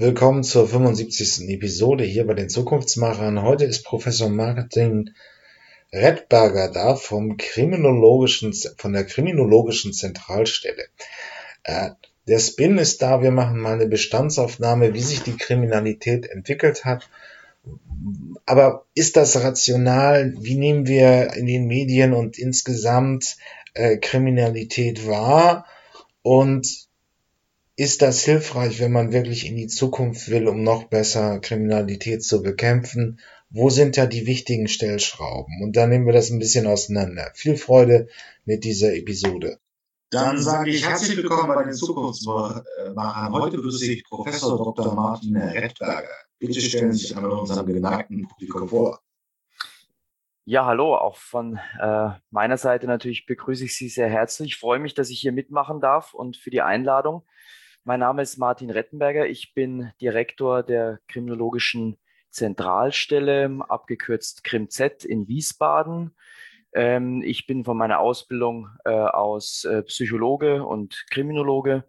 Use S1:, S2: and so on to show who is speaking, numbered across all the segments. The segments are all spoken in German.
S1: Willkommen zur 75. Episode hier bei den Zukunftsmachern. Heute ist Professor Martin Redberger da von der Kriminologischen Zentralstelle. Der Spin ist da, wir machen mal eine Bestandsaufnahme, wie sich die Kriminalität entwickelt hat. Aber ist das rational? Wie nehmen wir in den Medien und insgesamt Kriminalität wahr? Und ist das hilfreich, wenn man wirklich in die Zukunft will, um noch besser Kriminalität zu bekämpfen? Wo sind da die wichtigen Stellschrauben? Und dann nehmen wir das ein bisschen auseinander. Viel Freude mit dieser Episode.
S2: Dann sage ich herzlich willkommen bei den Zukunftsmachern. Heute begrüße ich Professor Dr. Martin Redberger. Bitte stellen Sie sich einmal unserem geneigten Publikum vor.
S3: Ja, hallo, auch von meiner Seite natürlich begrüße ich Sie sehr herzlich. Ich freue mich, dass ich hier mitmachen darf und für die Einladung. Mein Name ist Martin Rettenberger. Ich bin Direktor der Kriminologischen Zentralstelle, abgekürzt KrimZ in Wiesbaden. Ich bin von meiner Ausbildung aus Psychologe und Kriminologe.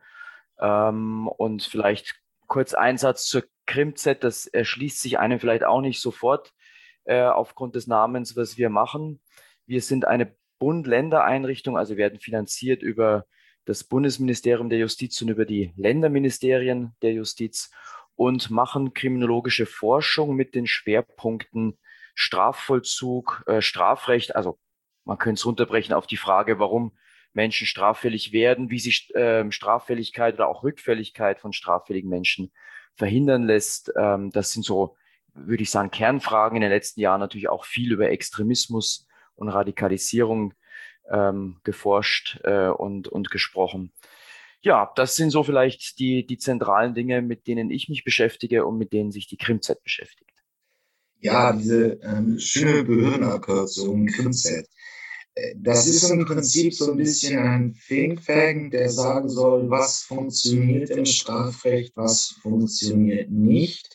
S3: Und vielleicht kurz ein Satz zur KrimZ, das erschließt sich einem vielleicht auch nicht sofort aufgrund des Namens, was wir machen. Wir sind eine Bund-Länder-Einrichtung, also werden finanziert über das Bundesministerium der Justiz und über die Länderministerien der Justiz und machen kriminologische Forschung mit den Schwerpunkten Strafvollzug, Strafrecht. Also man könnte es runterbrechen auf die Frage, warum Menschen straffällig werden, wie sich Straffälligkeit oder auch Rückfälligkeit von straffälligen Menschen verhindern lässt. Das sind so, würde ich sagen, Kernfragen. In den letzten Jahren natürlich auch viel über Extremismus und Radikalisierung geforscht und gesprochen. Ja, das sind so vielleicht die zentralen Dinge, mit denen ich mich beschäftige und mit denen sich die KrimZ beschäftigt.
S2: Ja, diese schöne Behördenabkürzung KrimZ. Das ist im Prinzip so ein bisschen ein Think-Tank, der sagen soll, was funktioniert im Strafrecht, was funktioniert nicht.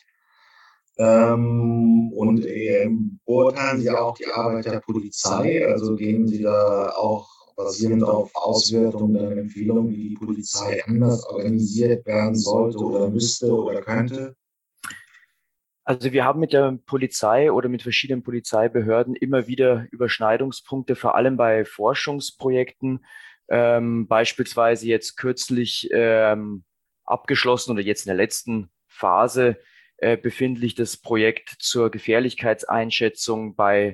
S2: Beurteilen Sie auch die Arbeit der Polizei? Also geben Sie da auch basierend auf Auswertungen dann Empfehlungen, wie die Polizei anders organisiert werden sollte oder müsste oder könnte?
S3: Also wir haben mit der Polizei oder mit verschiedenen Polizeibehörden immer wieder Überschneidungspunkte, vor allem bei Forschungsprojekten. Beispielsweise jetzt kürzlich abgeschlossen oder jetzt in der letzten Phase befindlich das Projekt zur Gefährlichkeitseinschätzung bei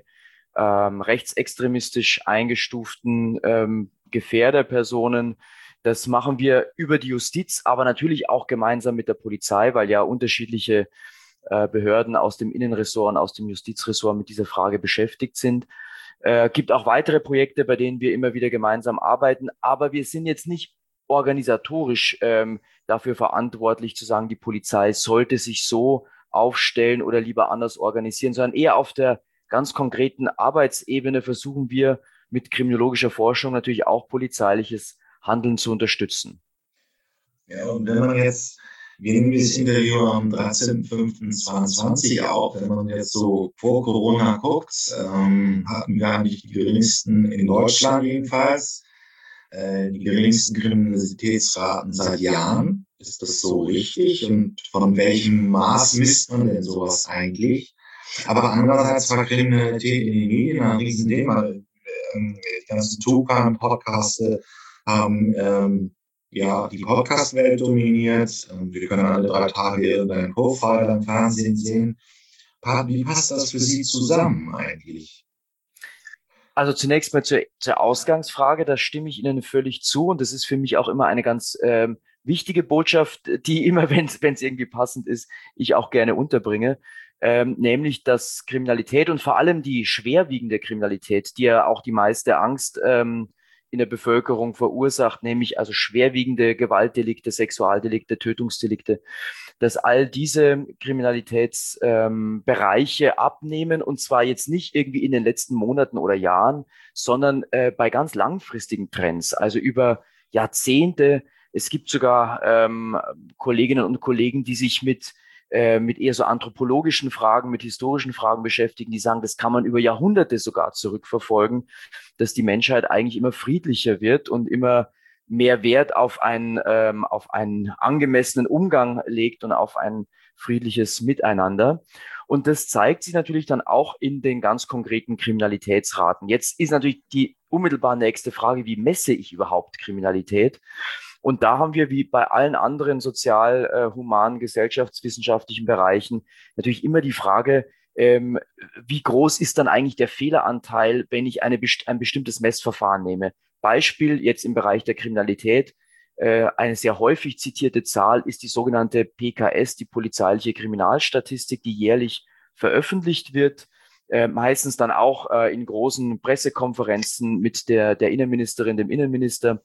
S3: rechtsextremistisch eingestuften Gefährderpersonen. Das machen wir über die Justiz, aber natürlich auch gemeinsam mit der Polizei, weil ja unterschiedliche Behörden aus dem Innenressort und aus dem Justizressort mit dieser Frage beschäftigt sind. Gibt auch weitere Projekte, bei denen wir immer wieder gemeinsam arbeiten, aber wir sind jetzt nicht organisatorisch dafür verantwortlich zu sagen, die Polizei sollte sich so aufstellen oder lieber anders organisieren, sondern eher auf der ganz konkreten Arbeitsebene versuchen wir mit kriminologischer Forschung natürlich auch polizeiliches Handeln zu unterstützen.
S2: Ja, und wenn man jetzt, wir nehmen dieses Interview am 13.05.22 auf, wenn man jetzt so vor Corona guckt, hatten wir eigentlich die geringsten, in Deutschland jedenfalls, die geringsten Kriminalitätsraten seit Jahren. Ist das so richtig? Und von welchem Maß misst man denn sowas eigentlich? Aber andererseits war Kriminalität in den Medien ein Riesenthema. Die ganzen True-Crime-Podcaste haben ja die Podcast-Welt dominiert. Wir können alle 3 Tage irgendeinen Profiler im Fernsehen sehen. Wie passt das für Sie zusammen eigentlich?
S3: Also zunächst mal zur Ausgangsfrage, da stimme ich Ihnen völlig zu und das ist für mich auch immer eine ganz wichtige Botschaft, die immer, wenn es irgendwie passend ist, ich auch gerne unterbringe, nämlich dass Kriminalität und vor allem die schwerwiegende Kriminalität, die ja auch die meiste Angst in der Bevölkerung verursacht, nämlich also schwerwiegende Gewaltdelikte, Sexualdelikte, Tötungsdelikte, dass all diese Kriminalitätsbereiche abnehmen und zwar jetzt nicht irgendwie in den letzten Monaten oder Jahren, sondern bei ganz langfristigen Trends, also über Jahrzehnte. Es gibt sogar Kolleginnen und Kollegen, die sich mit eher so anthropologischen Fragen, mit historischen Fragen beschäftigen, die sagen, das kann man über Jahrhunderte sogar zurückverfolgen, dass die Menschheit eigentlich immer friedlicher wird und immer mehr Wert auf auf einen angemessenen Umgang legt und auf ein friedliches Miteinander. Und das zeigt sich natürlich dann auch in den ganz konkreten Kriminalitätsraten. Jetzt ist natürlich die unmittelbar nächste Frage, wie messe ich überhaupt Kriminalität? Und da haben wir wie bei allen anderen sozial, humanen, gesellschaftswissenschaftlichen Bereichen natürlich immer die Frage, wie groß ist dann eigentlich der Fehleranteil, wenn ich ein bestimmtes Messverfahren nehme? Beispiel jetzt im Bereich der Kriminalität. Eine sehr häufig zitierte Zahl ist die sogenannte PKS, die polizeiliche Kriminalstatistik, die jährlich veröffentlicht wird, meistens dann auch in großen Pressekonferenzen mit der Innenministerin, dem Innenminister.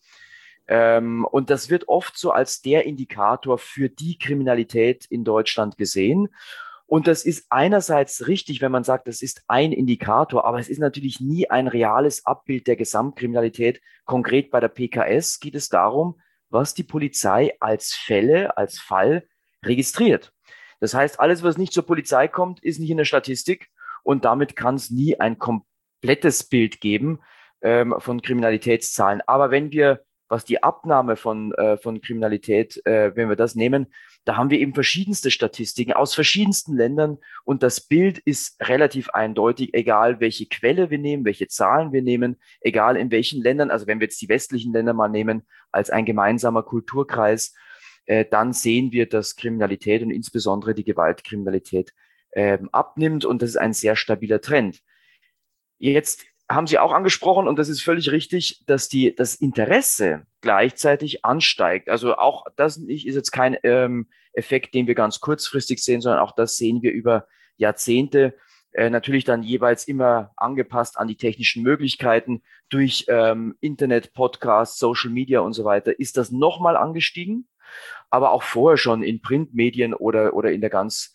S3: Und das wird oft so als der Indikator für die Kriminalität in Deutschland gesehen. Und das ist einerseits richtig, wenn man sagt, das ist ein Indikator, aber es ist natürlich nie ein reales Abbild der Gesamtkriminalität. Konkret bei der PKS geht es darum, was die Polizei als Fälle, als Fall registriert. Das heißt, alles, was nicht zur Polizei kommt, ist nicht in der Statistik und damit kann es nie ein komplettes Bild geben von Kriminalitätszahlen. Aber wenn wir, was die Abnahme von Kriminalität, wenn wir das nehmen, da haben wir eben verschiedenste Statistiken aus verschiedensten Ländern und das Bild ist relativ eindeutig, egal welche Quelle wir nehmen, welche Zahlen wir nehmen, egal in welchen Ländern, also wenn wir jetzt die westlichen Länder mal nehmen als ein gemeinsamer Kulturkreis, dann sehen wir, dass Kriminalität und insbesondere die Gewaltkriminalität abnimmt und das ist ein sehr stabiler Trend. Jetzt haben Sie auch angesprochen, und das ist völlig richtig, dass das Interesse gleichzeitig ansteigt. Also auch das ist jetzt kein Effekt, den wir ganz kurzfristig sehen, sondern auch das sehen wir über Jahrzehnte. Natürlich dann jeweils immer angepasst an die technischen Möglichkeiten durch Internet, Podcasts, Social Media und so weiter. Ist das nochmal angestiegen? Aber auch vorher schon in Printmedien oder in der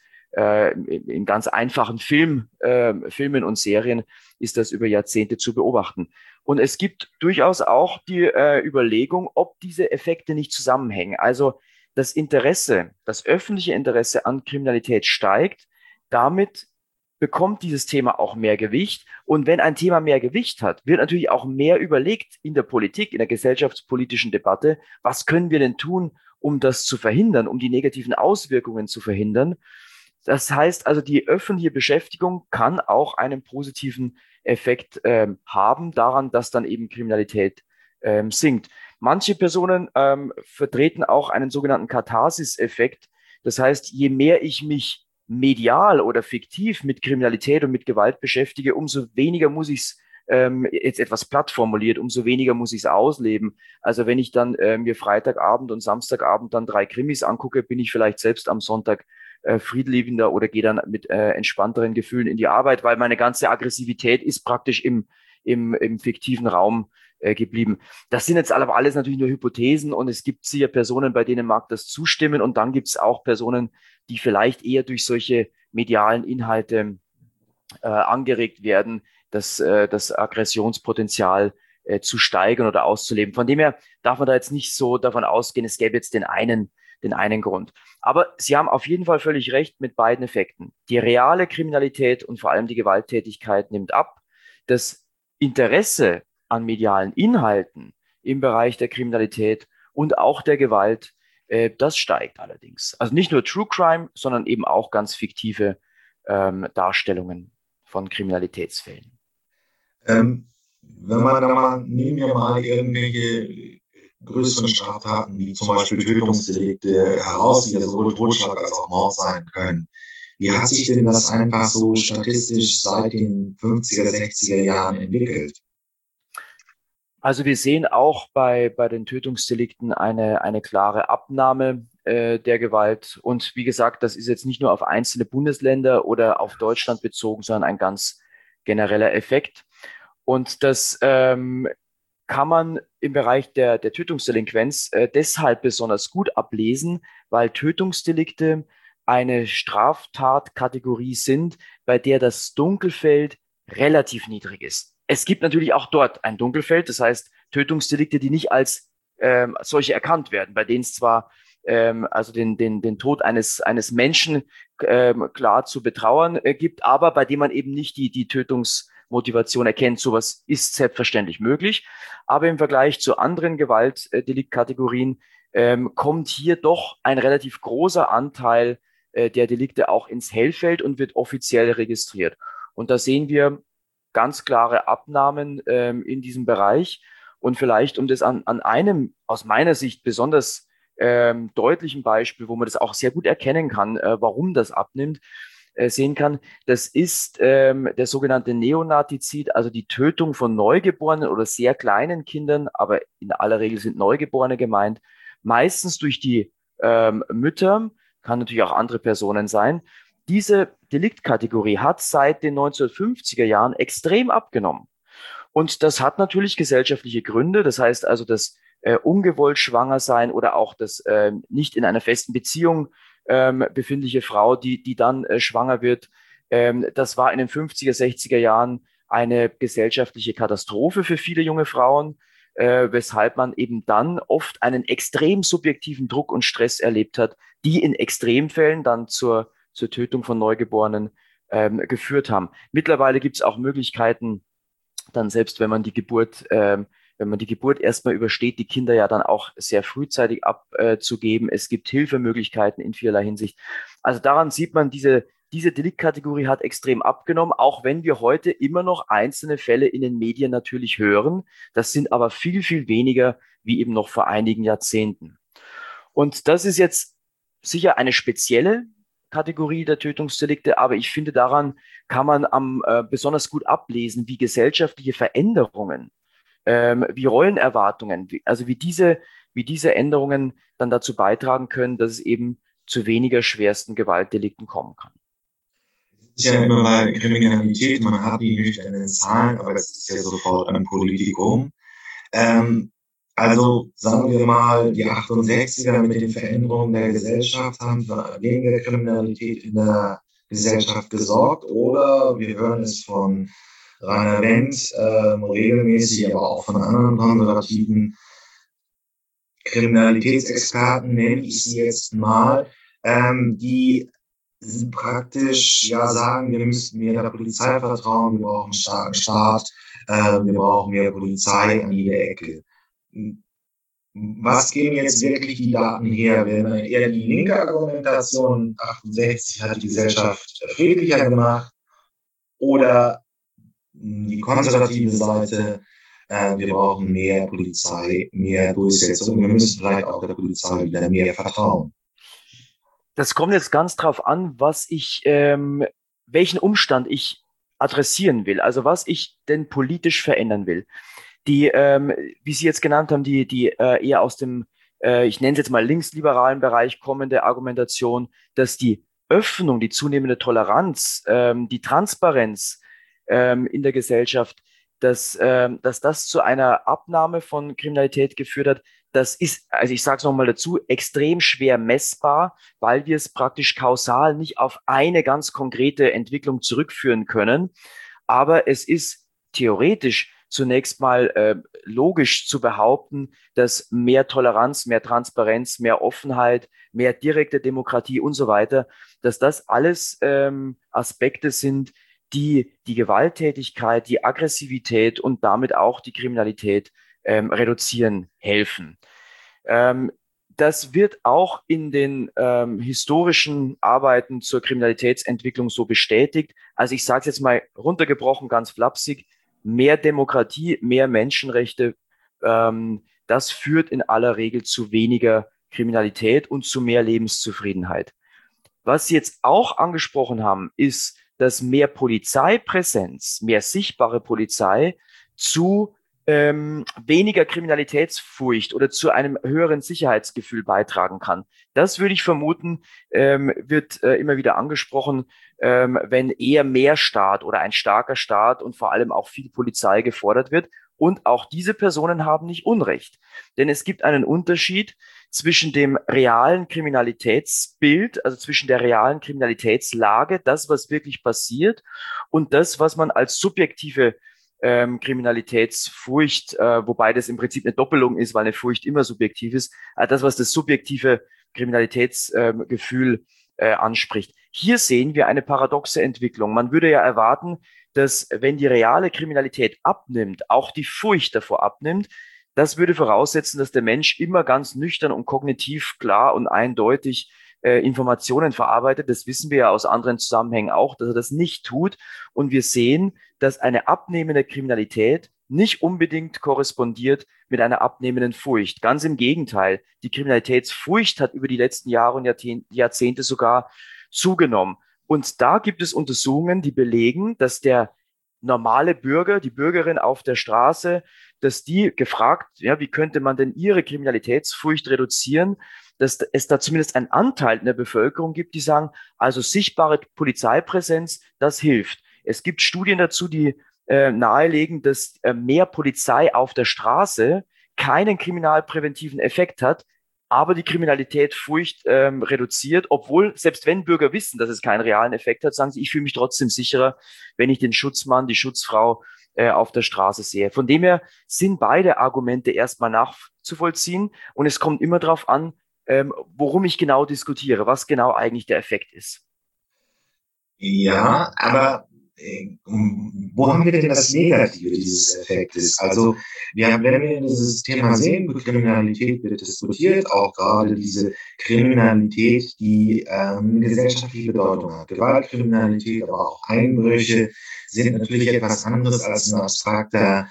S3: in ganz einfachen Filmen und Serien ist das über Jahrzehnte zu beobachten. Und es gibt durchaus auch die Überlegung, ob diese Effekte nicht zusammenhängen. Also das Interesse, das öffentliche Interesse an Kriminalität steigt, damit bekommt dieses Thema auch mehr Gewicht. Und wenn ein Thema mehr Gewicht hat, wird natürlich auch mehr überlegt in der Politik, in der gesellschaftspolitischen Debatte, was können wir denn tun, um das zu verhindern, um die negativen Auswirkungen zu verhindern. Das heißt also, die öffentliche Beschäftigung kann auch einen positiven Effekt haben daran, dass dann eben Kriminalität sinkt. Manche Personen vertreten auch einen sogenannten Katharsis-Effekt. Das heißt, je mehr ich mich medial oder fiktiv mit Kriminalität und mit Gewalt beschäftige, umso weniger muss ich es jetzt etwas platt formuliert, umso weniger muss ich es ausleben. Also wenn ich dann mir Freitagabend und Samstagabend dann 3 Krimis angucke, bin ich vielleicht selbst am Sonntag friedliebender oder gehe dann mit entspannteren Gefühlen in die Arbeit, weil meine ganze Aggressivität ist praktisch im fiktiven Raum geblieben. Das sind jetzt aber alles natürlich nur Hypothesen und es gibt sicher Personen, bei denen mag das zustimmen und dann gibt es auch Personen, die vielleicht eher durch solche medialen Inhalte angeregt werden, das Aggressionspotenzial zu steigern oder auszuleben. Von dem her darf man da jetzt nicht so davon ausgehen, es gäbe jetzt den einen Grund. Aber Sie haben auf jeden Fall völlig recht mit beiden Effekten. Die reale Kriminalität und vor allem die Gewalttätigkeit nimmt ab. Das Interesse an medialen Inhalten im Bereich der Kriminalität und auch der Gewalt, das steigt allerdings. Also nicht nur True Crime, sondern eben auch ganz fiktive Darstellungen von Kriminalitätsfällen.
S2: Wenn man da mal, nehmen wir mal irgendwelche größeren Straftaten, wie zum Beispiel Tötungsdelikte heraus, die ja sowohl Totschlag als auch Mord sein können. Wie hat sich denn das einfach so statistisch seit den 50er, 60er Jahren entwickelt?
S3: Also wir sehen auch bei den Tötungsdelikten eine klare Abnahme der Gewalt. Und wie gesagt, das ist jetzt nicht nur auf einzelne Bundesländer oder auf Deutschland bezogen, sondern ein ganz genereller Effekt. Und das kann man im Bereich der Tötungsdelinquenz deshalb besonders gut ablesen, weil Tötungsdelikte eine Straftatkategorie sind, bei der das Dunkelfeld relativ niedrig ist. Es gibt natürlich auch dort ein Dunkelfeld, das heißt Tötungsdelikte, die nicht als solche erkannt werden, bei denen es zwar also den Tod eines Menschen klar zu betrauern gibt, aber bei dem man eben nicht die Motivation erkennt. Sowas ist selbstverständlich möglich. Aber im Vergleich zu anderen Gewaltdeliktkategorien kommt hier doch ein relativ großer Anteil der Delikte auch ins Hellfeld und wird offiziell registriert. Und da sehen wir ganz klare Abnahmen in diesem Bereich. Und vielleicht, um das an einem aus meiner Sicht besonders deutlichen Beispiel, wo man das auch sehr gut erkennen kann, warum das abnimmt, sehen kann, das ist der sogenannte Neonatizid, also die Tötung von Neugeborenen oder sehr kleinen Kindern, aber in aller Regel sind Neugeborene gemeint, meistens durch die Mütter, kann natürlich auch andere Personen sein. Diese Deliktkategorie hat seit den 1950er Jahren extrem abgenommen. Und das hat natürlich gesellschaftliche Gründe. Das heißt also, dass ungewollt schwanger sein oder auch das nicht in einer festen Beziehung befindliche Frau, die dann schwanger wird, das war in den 50er, 60er Jahren eine gesellschaftliche Katastrophe für viele junge Frauen, weshalb man eben dann oft einen extrem subjektiven Druck und Stress erlebt hat, die in Extremfällen dann zur Tötung von Neugeborenen geführt haben. Mittlerweile gibt es auch Möglichkeiten, dann selbst wenn man die Geburt erstmal übersteht, die Kinder ja dann auch sehr frühzeitig abzugeben. Es gibt Hilfemöglichkeiten in vielerlei Hinsicht. Also daran sieht man, diese Deliktkategorie hat extrem abgenommen, auch wenn wir heute immer noch einzelne Fälle in den Medien natürlich hören. Das sind aber viel, viel weniger wie eben noch vor einigen Jahrzehnten. Und das ist jetzt sicher eine spezielle Kategorie der Tötungsdelikte, aber ich finde, daran kann man besonders gut ablesen, wie gesellschaftliche Veränderungen, wie Rollenerwartungen, wie diese Änderungen dann dazu beitragen können, dass es eben zu weniger schwersten Gewaltdelikten kommen kann.
S2: Es ist ja immer bei Kriminalität, man hat die nüchternen Zahlen, aber es ist ja sofort ein Politikum. Also sagen wir mal, die 68er mit den Veränderungen der Gesellschaft haben für weniger Kriminalität in der Gesellschaft gesorgt, oder wir hören es von Rainer Wendt regelmäßig, aber auch von anderen konservativen Kriminalitätsexperten, nenne ich sie jetzt mal, die praktisch ja sagen, wir müssten mehr der Polizei vertrauen, wir brauchen einen starken Staat, wir brauchen mehr Polizei an jeder Ecke. Was geben jetzt wirklich die Daten her? Wäre eher die linke Argumentation, 68 hat die Gesellschaft friedlicher gemacht, oder die konservative Seite, wir brauchen mehr Polizei, mehr Durchsetzung, wir müssen vielleicht auch der Polizei wieder mehr vertrauen.
S3: Das kommt jetzt ganz drauf an, welchen Umstand ich adressieren will, also was ich denn politisch verändern will. Wie Sie jetzt genannt haben, die eher aus dem, ich nenne es jetzt mal linksliberalen Bereich kommende Argumentation, dass die Öffnung, die zunehmende Toleranz, die Transparenz in der Gesellschaft, dass das zu einer Abnahme von Kriminalität geführt hat, das ist, also ich sage es nochmal dazu, extrem schwer messbar, weil wir es praktisch kausal nicht auf eine ganz konkrete Entwicklung zurückführen können. Aber es ist theoretisch zunächst mal logisch zu behaupten, dass mehr Toleranz, mehr Transparenz, mehr Offenheit, mehr direkte Demokratie und so weiter, dass das alles Aspekte sind, die die Gewalttätigkeit, die Aggressivität und damit auch die Kriminalität reduzieren helfen. Ähm, Das wird auch in den historischen Arbeiten zur Kriminalitätsentwicklung so bestätigt. Also ich sage es jetzt mal runtergebrochen, ganz flapsig, mehr Demokratie, mehr Menschenrechte, das führt in aller Regel zu weniger Kriminalität und zu mehr Lebenszufriedenheit. Was Sie jetzt auch angesprochen haben, ist, dass mehr Polizeipräsenz, mehr sichtbare Polizei zu weniger Kriminalitätsfurcht oder zu einem höheren Sicherheitsgefühl beitragen kann. Das würde ich vermuten, wird immer wieder angesprochen, wenn eher mehr Staat oder ein starker Staat und vor allem auch viel Polizei gefordert wird. Und auch diese Personen haben nicht Unrecht. Denn es gibt einen Unterschied zwischen dem realen Kriminalitätsbild, also zwischen der realen Kriminalitätslage, das, was wirklich passiert, und das, was man als subjektive Kriminalitätsfurcht, wobei das im Prinzip eine Doppelung ist, weil eine Furcht immer subjektiv ist, das, was das subjektive Kriminalitätsgefühl anspricht. Hier sehen wir eine paradoxe Entwicklung. Man würde ja erwarten, dass wenn die reale Kriminalität abnimmt, auch die Furcht davor abnimmt. Das würde voraussetzen, dass der Mensch immer ganz nüchtern und kognitiv klar und eindeutig Informationen verarbeitet. Das wissen wir ja aus anderen Zusammenhängen auch, dass er das nicht tut. Und wir sehen, dass eine abnehmende Kriminalität nicht unbedingt korrespondiert mit einer abnehmenden Furcht. Ganz im Gegenteil. Die Kriminalitätsfurcht hat über die letzten Jahre und Jahrzehnte sogar zugenommen. Und da gibt es Untersuchungen, die belegen, dass der normale Bürger, die Bürgerin auf der Straße, dass die gefragt, ja, wie könnte man denn ihre Kriminalitätsfurcht reduzieren, dass es da zumindest einen Anteil in der Bevölkerung gibt, die sagen, also sichtbare Polizeipräsenz, das hilft. Es gibt Studien dazu, die nahelegen, dass mehr Polizei auf der Straße keinen kriminalpräventiven Effekt hat, aber die Kriminalität Furcht reduziert, obwohl, selbst wenn Bürger wissen, dass es keinen realen Effekt hat, sagen sie, ich fühle mich trotzdem sicherer, wenn ich den Schutzmann, die Schutzfrau auf der Straße sehe. Von dem her sind beide Argumente erstmal nachzuvollziehen und es kommt immer darauf an, worum ich genau diskutiere, was genau eigentlich der Effekt ist.
S2: Ja, aber wo haben wir denn das Negative dieses Effektes? Also, wenn wir dieses Thema sehen, Kriminalität wird diskutiert, auch gerade diese Kriminalität, die gesellschaftliche Bedeutung hat. Gewaltkriminalität, aber auch Einbrüche sind natürlich etwas anderes als ein abstrakter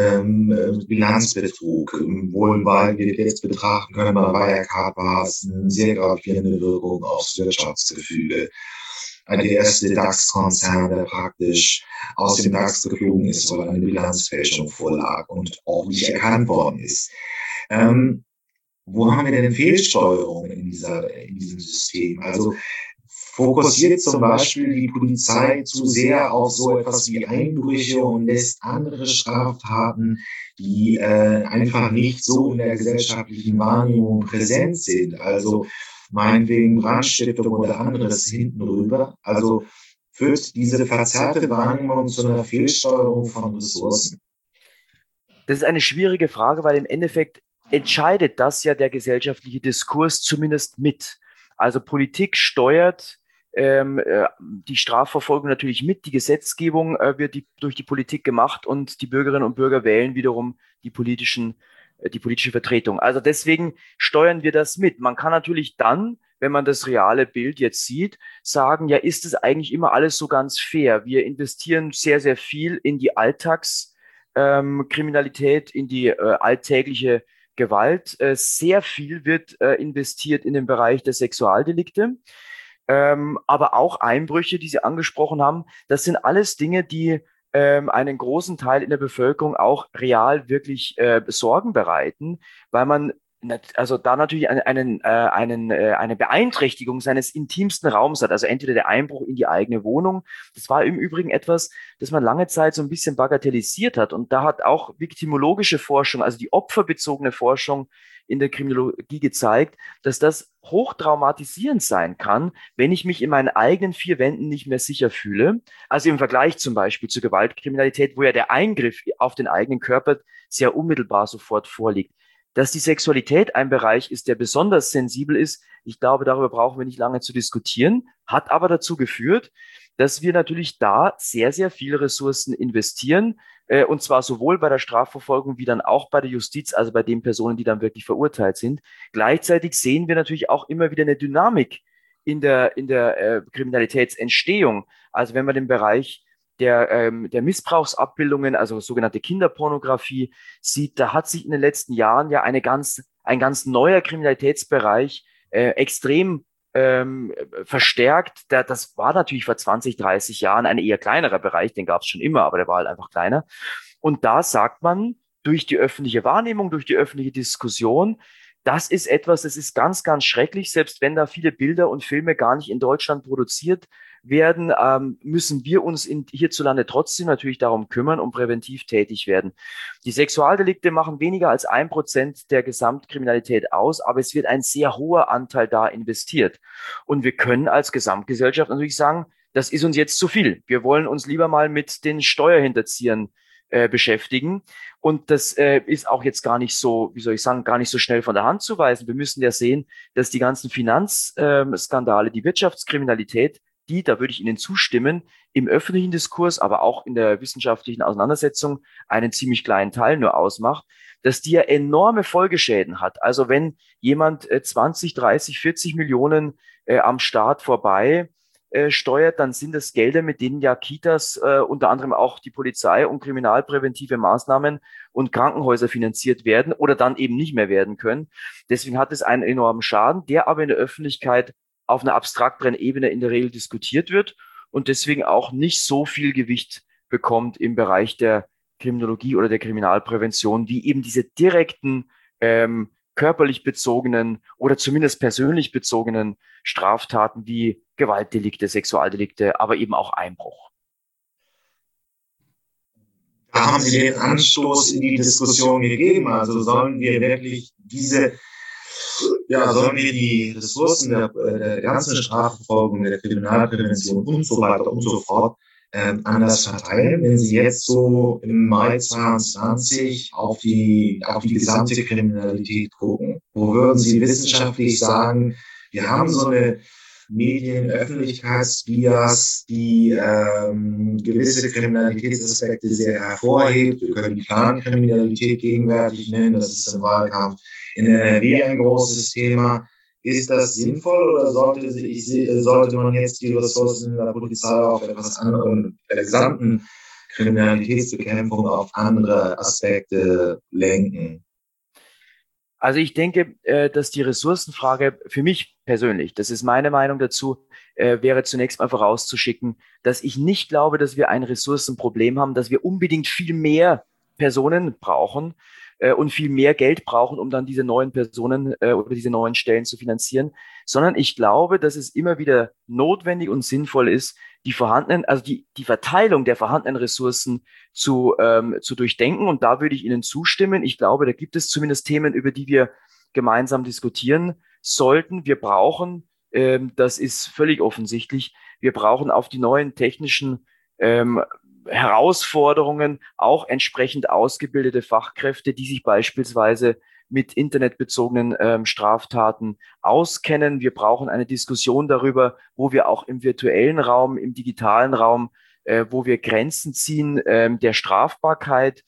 S2: Bilanzbetrug, wobei wir jetzt betrachten können, bei Wirecard war es eine sehr gravierende Wirkung aufs Wirtschaftsgefüge. Der erste DAX-Konzern, der praktisch aus dem DAX geflogen ist, weil eine Bilanzfälschung vorlag und auch nicht erkannt worden ist. Wo haben wir denn Fehlsteuerung in diesem System? Also fokussiert zum Beispiel die Polizei zu sehr auf so etwas wie Einbrüche und lässt andere Straftaten, die einfach nicht so in der gesellschaftlichen Wahrnehmung präsent sind, also meinetwegen Brandstiftung oder anderes hinten rüber. Also führt diese verzerrte Wahrnehmung zu einer Fehlsteuerung von Ressourcen?
S3: Das ist eine schwierige Frage, weil im Endeffekt entscheidet das ja der gesellschaftliche Diskurs zumindest mit. Also Politik steuert die Strafverfolgung natürlich mit, die Gesetzgebung wird durch die Politik gemacht und die Bürgerinnen und Bürger wählen wiederum die politische Vertretung. Also deswegen steuern wir das mit. Man kann natürlich dann, wenn man das reale Bild jetzt sieht, sagen, ja, ist es eigentlich immer alles so ganz fair? Wir investieren sehr, sehr viel in die Alltagskriminalität, in die alltägliche Gewalt. Sehr viel wird investiert in den Bereich der Sexualdelikte. Aber auch Einbrüche, die Sie angesprochen haben, das sind alles Dinge, die einen großen Teil in der Bevölkerung auch real wirklich Sorgen bereiten, weil man also da natürlich eine Beeinträchtigung seines intimsten Raums hat, also entweder der Einbruch in die eigene Wohnung. Das war im Übrigen etwas, das man lange Zeit so ein bisschen bagatellisiert hat. Und da hat auch viktimologische Forschung, also die opferbezogene Forschung in der Kriminologie gezeigt, dass das hochtraumatisierend sein kann, wenn ich mich in meinen eigenen vier Wänden nicht mehr sicher fühle. Also im Vergleich zum Beispiel zur Gewaltkriminalität, wo ja der Eingriff auf den eigenen Körper sehr unmittelbar sofort vorliegt. Dass die Sexualität ein Bereich ist, der besonders sensibel ist, ich glaube, darüber brauchen wir nicht lange zu diskutieren, hat aber dazu geführt, dass wir natürlich da sehr, sehr viele Ressourcen investieren, und zwar sowohl bei der Strafverfolgung wie dann auch bei der Justiz, also bei den Personen, die dann wirklich verurteilt sind. Gleichzeitig sehen wir natürlich auch immer wieder eine Dynamik in der Kriminalitätsentstehung. Also wenn man den Bereich der Missbrauchsabbildungen, also sogenannte Kinderpornografie, sieht, da hat sich in den letzten Jahren ja ein ganz neuer Kriminalitätsbereich extrem verstärkt. Das war natürlich vor 20, 30 Jahren ein eher kleinerer Bereich, den gab es schon immer, aber der war halt einfach kleiner. Und da sagt man, durch die öffentliche Wahrnehmung, durch die öffentliche Diskussion, das ist etwas, das ist ganz, ganz schrecklich. Selbst wenn da viele Bilder und Filme gar nicht in Deutschland produziert werden, müssen wir uns hierzulande trotzdem natürlich darum kümmern und präventiv tätig werden. Die Sexualdelikte machen weniger als 1% der Gesamtkriminalität aus, aber es wird ein sehr hoher Anteil da investiert. Und wir können als Gesamtgesellschaft natürlich sagen, das ist uns jetzt zu viel. Wir wollen uns lieber mal mit den Steuerhinterziehern beschäftigen. Und das ist auch jetzt gar nicht so, wie soll ich sagen, gar nicht so schnell von der Hand zu weisen. Wir müssen ja sehen, dass die ganzen Finanzskandale, die Wirtschaftskriminalität, die, da würde ich Ihnen zustimmen, im öffentlichen Diskurs, aber auch in der wissenschaftlichen Auseinandersetzung einen ziemlich kleinen Teil nur ausmacht, dass die ja enorme Folgeschäden hat. Also wenn jemand 20, 30, 40 Millionen am Staat vorbei steuert, dann sind das Gelder, mit denen ja Kitas, unter anderem auch die Polizei und kriminalpräventive Maßnahmen und Krankenhäuser finanziert werden oder dann eben nicht mehr werden können. Deswegen hat es einen enormen Schaden, der aber in der Öffentlichkeit auf einer abstrakteren Ebene in der Regel diskutiert wird und deswegen auch nicht so viel Gewicht bekommt im Bereich der Kriminologie oder der Kriminalprävention, wie eben diese direkten körperlich bezogenen oder zumindest persönlich bezogenen Straftaten wie Gewaltdelikte, Sexualdelikte, aber eben auch Einbruch.
S2: Da haben Sie den Anstoß in die Diskussion gegeben. Also sollen wir die Ressourcen der ganzen Strafverfolgung, der Kriminalprävention und so weiter und so fort anders verteilen, wenn Sie jetzt so im Mai 2022 auf die gesamte Kriminalität gucken? Wo würden Sie wissenschaftlich sagen, wir haben so eine Medienöffentlichkeitsbias, die gewisse Kriminalitätsaspekte sehr hervorhebt. Wir können die Clankriminalität gegenwärtig nennen, das ist im Wahlkampf in NRW ein großes Thema. Ist das sinnvoll oder sollte man jetzt die Ressourcen der Polizei auf etwas anderem, der gesamten Kriminalitätsbekämpfung auf andere Aspekte lenken?
S3: Also ich denke, dass die Ressourcenfrage für mich persönlich, das ist meine Meinung dazu, wäre zunächst mal vorauszuschicken, dass ich nicht glaube, dass wir ein Ressourcenproblem haben, dass wir unbedingt viel mehr Personen brauchen und viel mehr Geld brauchen, um dann diese neuen Personen oder diese neuen Stellen zu finanzieren, sondern ich glaube, dass es immer wieder notwendig und sinnvoll ist, die Verteilung der vorhandenen Ressourcen zu durchdenken. Und da würde ich Ihnen zustimmen. Ich glaube, da gibt es zumindest Themen, über die wir gemeinsam diskutieren sollten. Wir brauchen, das ist völlig offensichtlich, wir brauchen auf die neuen technischen Herausforderungen auch entsprechend ausgebildete Fachkräfte, die sich beispielsweise mit internetbezogenen Straftaten auskennen. Wir brauchen eine Diskussion darüber, wo wir auch im virtuellen Raum, im digitalen Raum, wo wir Grenzen ziehen der Strafbarkeit.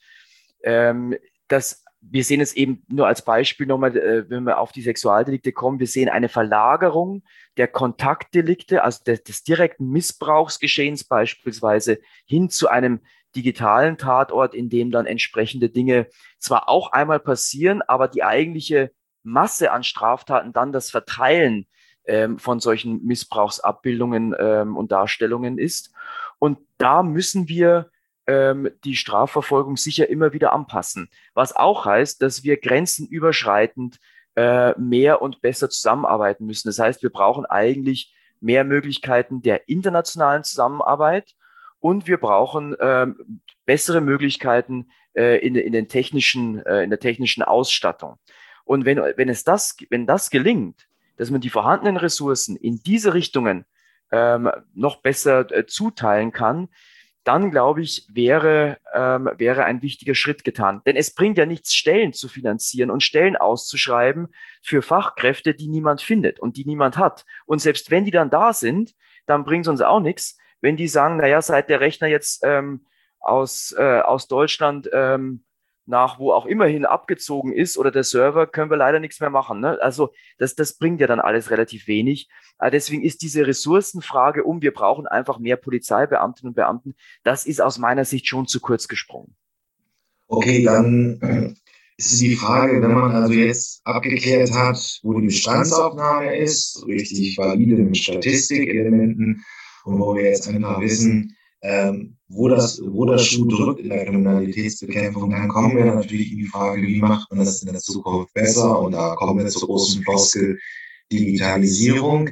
S3: Wir sehen es eben nur als Beispiel nochmal, wenn wir auf die Sexualdelikte kommen, wir sehen eine Verlagerung der Kontaktdelikte, also des direkten Missbrauchsgeschehens beispielsweise, hin zu einem digitalen Tatort, in dem dann entsprechende Dinge zwar auch einmal passieren, aber die eigentliche Masse an Straftaten dann das Verteilen von solchen Missbrauchsabbildungen und Darstellungen ist. Und da müssen wir die Strafverfolgung sicher immer wieder anpassen. Was auch heißt, dass wir grenzenüberschreitend mehr und besser zusammenarbeiten müssen. Das heißt, wir brauchen eigentlich mehr Möglichkeiten der internationalen Zusammenarbeit und wir brauchen bessere Möglichkeiten in der technischen Ausstattung. Und wenn das gelingt, dass man die vorhandenen Ressourcen in diese Richtungen noch besser zuteilen kann, dann glaube ich, wäre ein wichtiger Schritt getan. Denn es bringt ja nichts, Stellen zu finanzieren und Stellen auszuschreiben für Fachkräfte, die niemand findet und die niemand hat. Und selbst wenn die dann da sind, dann bringt es uns auch nichts, wenn die sagen, naja, seit der Rechner jetzt aus Deutschland nach wo auch immerhin abgezogen ist oder der Server, können wir leider nichts mehr machen. Ne? Also das bringt ja dann alles relativ wenig. Deswegen ist diese Ressourcenfrage wir brauchen einfach mehr Polizeibeamtinnen und Beamten, das ist aus meiner Sicht schon zu kurz gesprungen.
S2: Okay, dann ist die Frage, wenn man also jetzt abgeklärt hat, wo die Bestandsaufnahme ist, richtig valide mit Statistikelementen und wo wir jetzt einfach wissen, wo das Schuh drückt in der Kriminalitätsbekämpfung, dann kommen wir natürlich in die Frage, wie macht man das in der Zukunft besser? Und da kommen wir zur großen Floskel Digitalisierung.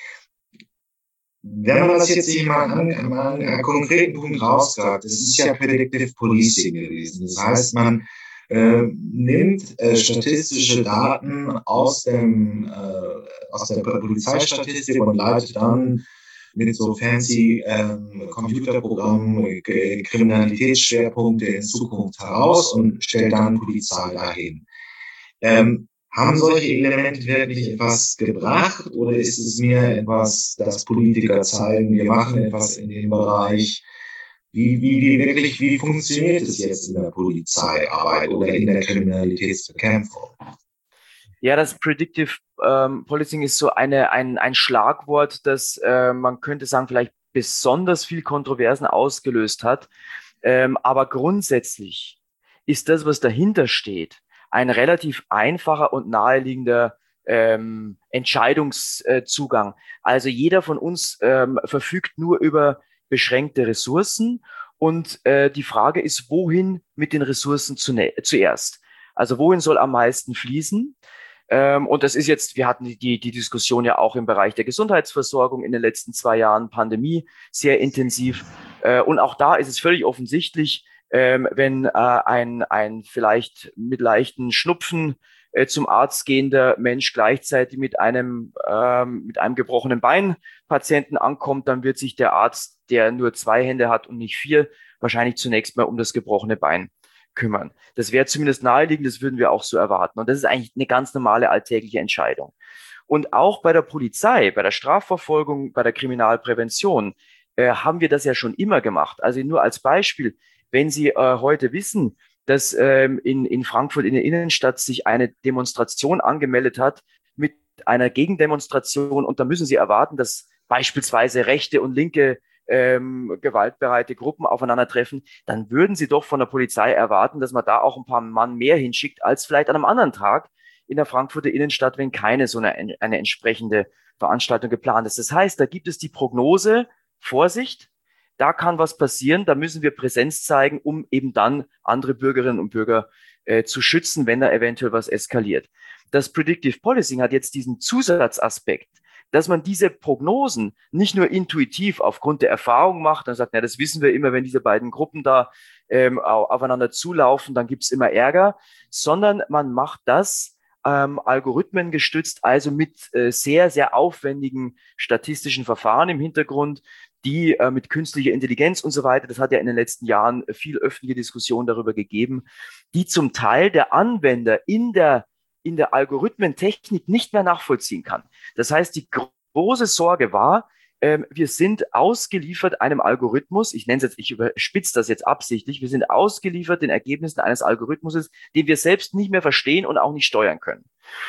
S2: Wenn man das jetzt sich mal an einen konkreten Punkt rausgreift, das ist ja Predictive Policing gewesen. Das heißt, man nimmt statistische Daten aus der Polizeistatistik und leitet dann mit so fancy Computerprogrammen Kriminalitätsschwerpunkte in Zukunft heraus und stellt dann Polizei dahin. Haben solche Elemente wirklich etwas gebracht oder ist es mehr etwas, das Politiker zeigen, wir machen etwas in dem Bereich? Wie funktioniert es jetzt in der Polizeiarbeit oder in der Kriminalitätsbekämpfung?
S3: Ja, das Predictive Policing ist so ein Schlagwort, das man könnte sagen, vielleicht besonders viel Kontroversen ausgelöst hat. Aber grundsätzlich ist das, was dahinter steht, ein relativ einfacher und naheliegender Entscheidungszugang. Also jeder von uns verfügt nur über beschränkte Ressourcen und die Frage ist, wohin mit den Ressourcen zuerst? Also wohin soll am meisten fließen? Und das ist jetzt, wir hatten die Diskussion ja auch im Bereich der Gesundheitsversorgung in den letzten 2 Jahren Pandemie sehr intensiv. Und auch da ist es völlig offensichtlich, wenn ein vielleicht mit leichten Schnupfen zum Arzt gehender Mensch gleichzeitig mit einem gebrochenen Bein Patienten ankommt, dann wird sich der Arzt, der nur 2 Hände hat und nicht 4, wahrscheinlich zunächst mal um das gebrochene Bein kümmern. Das wäre zumindest naheliegend, das würden wir auch so erwarten. Und das ist eigentlich eine ganz normale alltägliche Entscheidung. Und auch bei der Polizei, bei der Strafverfolgung, bei der Kriminalprävention haben wir das ja schon immer gemacht. Also nur als Beispiel, wenn Sie heute wissen, dass in Frankfurt in der Innenstadt sich eine Demonstration angemeldet hat mit einer Gegendemonstration und da müssen Sie erwarten, dass beispielsweise rechte und linke gewaltbereite Gruppen aufeinandertreffen, dann würden Sie doch von der Polizei erwarten, dass man da auch ein paar Mann mehr hinschickt, als vielleicht an einem anderen Tag in der Frankfurter Innenstadt, wenn keine so eine entsprechende Veranstaltung geplant ist. Das heißt, da gibt es die Prognose, Vorsicht, da kann was passieren, da müssen wir Präsenz zeigen, um eben dann andere Bürgerinnen und Bürger zu schützen, wenn da eventuell was eskaliert. Das Predictive Policing hat jetzt diesen Zusatzaspekt, dass man diese Prognosen nicht nur intuitiv aufgrund der Erfahrung macht, dann sagt, na, das wissen wir immer, wenn diese beiden Gruppen da aufeinander zulaufen, dann gibt es immer Ärger, sondern man macht das Algorithmen gestützt, also mit sehr, sehr aufwendigen statistischen Verfahren im Hintergrund, die mit künstlicher Intelligenz und so weiter, das hat ja in den letzten Jahren viel öffentliche Diskussion darüber gegeben, die zum Teil der Anwender in der Algorithmentechnik nicht mehr nachvollziehen kann. Das heißt, die große Sorge war, wir sind ausgeliefert einem Algorithmus, ich nenne es jetzt, ich überspitze das jetzt absichtlich, wir sind ausgeliefert den Ergebnissen eines Algorithmuses, den wir selbst nicht mehr verstehen und auch nicht steuern können.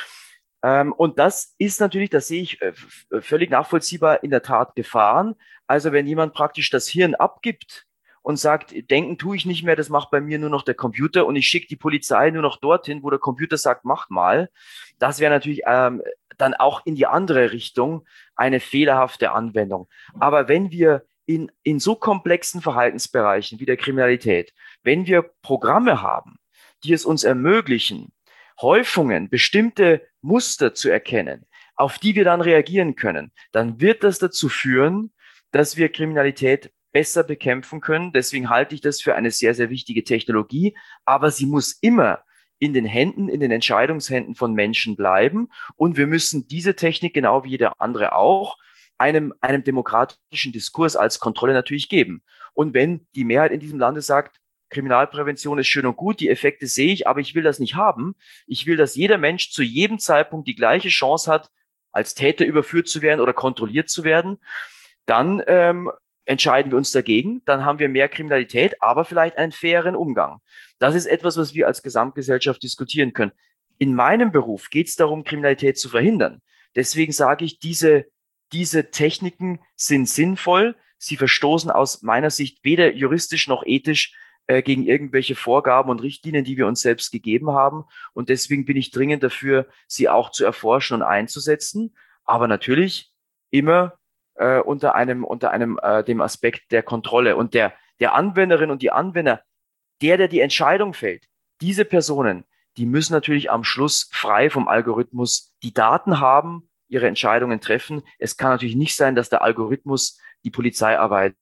S3: Und das ist natürlich, das sehe ich völlig nachvollziehbar, in der Tat Gefahren. Also wenn jemand praktisch das Hirn abgibt und sagt, denken tue ich nicht mehr, das macht bei mir nur noch der Computer und ich schicke die Polizei nur noch dorthin, wo der Computer sagt, mach mal. Das wäre natürlich dann auch in die andere Richtung eine fehlerhafte Anwendung. Aber wenn wir in so komplexen Verhaltensbereichen wie der Kriminalität, wenn wir Programme haben, die es uns ermöglichen, Häufungen, bestimmte Muster zu erkennen, auf die wir dann reagieren können, dann wird das dazu führen, dass wir Kriminalität besser bekämpfen können. Deswegen halte ich das für eine sehr, sehr wichtige Technologie. Aber sie muss immer in den Händen, in den Entscheidungshänden von Menschen bleiben. Und wir müssen diese Technik, genau wie jeder andere auch, einem demokratischen Diskurs als Kontrolle natürlich geben. Und wenn die Mehrheit in diesem Lande sagt, Kriminalprävention ist schön und gut, die Effekte sehe ich, aber ich will das nicht haben. Ich will, dass jeder Mensch zu jedem Zeitpunkt die gleiche Chance hat, als Täter überführt zu werden oder kontrolliert zu werden. Dann entscheiden wir uns dagegen, dann haben wir mehr Kriminalität, aber vielleicht einen faireren Umgang. Das ist etwas, was wir als Gesamtgesellschaft diskutieren können. In meinem Beruf geht es darum, Kriminalität zu verhindern. Deswegen sage ich, diese Techniken sind sinnvoll. Sie verstoßen aus meiner Sicht weder juristisch noch ethisch gegen irgendwelche Vorgaben und Richtlinien, die wir uns selbst gegeben haben. Und deswegen bin ich dringend dafür, sie auch zu erforschen und einzusetzen. Aber natürlich immer unter einem dem Aspekt der Kontrolle und der Anwenderin und die Anwender, der die Entscheidung fällt. Diese Personen, die müssen natürlich am Schluss frei vom Algorithmus die Daten haben, ihre Entscheidungen treffen. Es kann natürlich nicht sein, dass der Algorithmus die Polizeiarbeit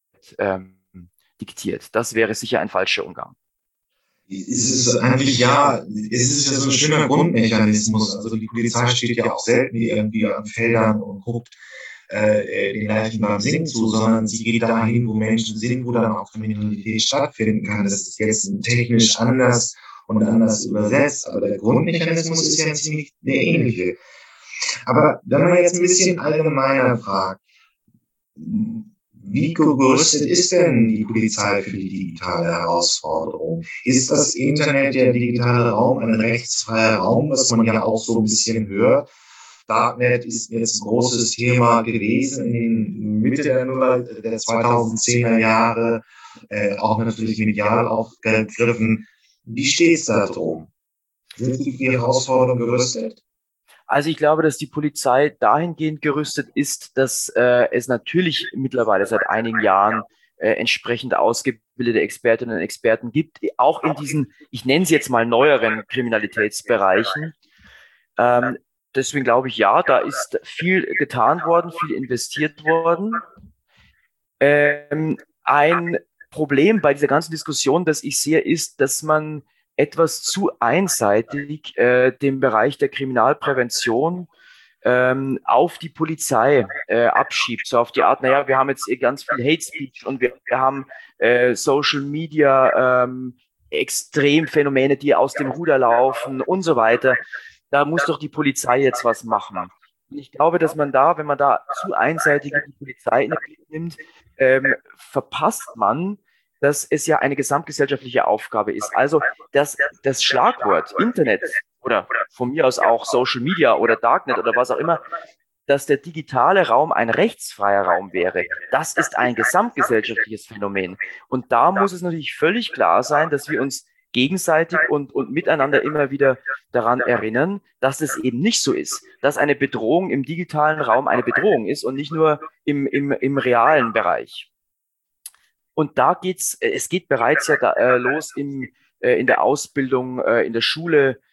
S3: diktiert. Das wäre sicher ein falscher Umgang.
S2: Es ist eigentlich, ja, es ist ja so ein schöner Grundmechanismus. Also die Polizei steht ja auch selten irgendwie an Feldern und guckt, den Leichen beim Singen zu, sondern sie geht dahin, wo Menschen sind, wo dann auch Kriminalität stattfinden kann. Das ist jetzt technisch anders und anders übersetzt, aber der Grundmechanismus ist ja ziemlich der ähnliche. Aber wenn man jetzt ein bisschen allgemeiner fragt, wie gerüstet ist denn die Polizei für die digitale Herausforderung? Ist das Internet, der digitale Raum, ein rechtsfreier Raum, was man ja auch so ein bisschen hört? Darknet ist jetzt ein großes Thema gewesen in den Mitte der 2010er Jahre, auch natürlich medial aufgegriffen. Wie steht es da drum? Sind Sie für die Herausforderung gerüstet?
S3: Also ich glaube, dass die Polizei dahingehend gerüstet ist, dass es natürlich mittlerweile seit einigen Jahren entsprechend ausgebildete Expertinnen und Experten gibt, auch in diesen, ich nenne sie jetzt mal neueren Kriminalitätsbereichen. Deswegen glaube ich, ja, da ist viel getan worden, viel investiert worden. Ein Problem bei dieser ganzen Diskussion, das ich sehe, ist, dass man etwas zu einseitig den Bereich der Kriminalprävention auf die Polizei abschiebt. So auf die Art, naja, wir haben jetzt ganz viel Hate Speech und wir haben Social Media Extremphänomene, die aus dem Ruder laufen und so weiter. Da muss doch die Polizei jetzt was machen. Und ich glaube, dass man da, wenn man da zu einseitig die Polizei in den Blick nimmt, verpasst man, dass es ja eine gesamtgesellschaftliche Aufgabe ist. Also das Schlagwort Internet oder von mir aus auch Social Media oder Darknet oder was auch immer, dass der digitale Raum ein rechtsfreier Raum wäre, das ist ein gesamtgesellschaftliches Phänomen. Und da muss es natürlich völlig klar sein, dass wir uns gegenseitig und miteinander immer wieder daran erinnern, dass es eben nicht so ist, dass eine Bedrohung im digitalen Raum eine Bedrohung ist und nicht nur im realen Bereich. Und es geht bereits ja los in der Ausbildung, in der Schule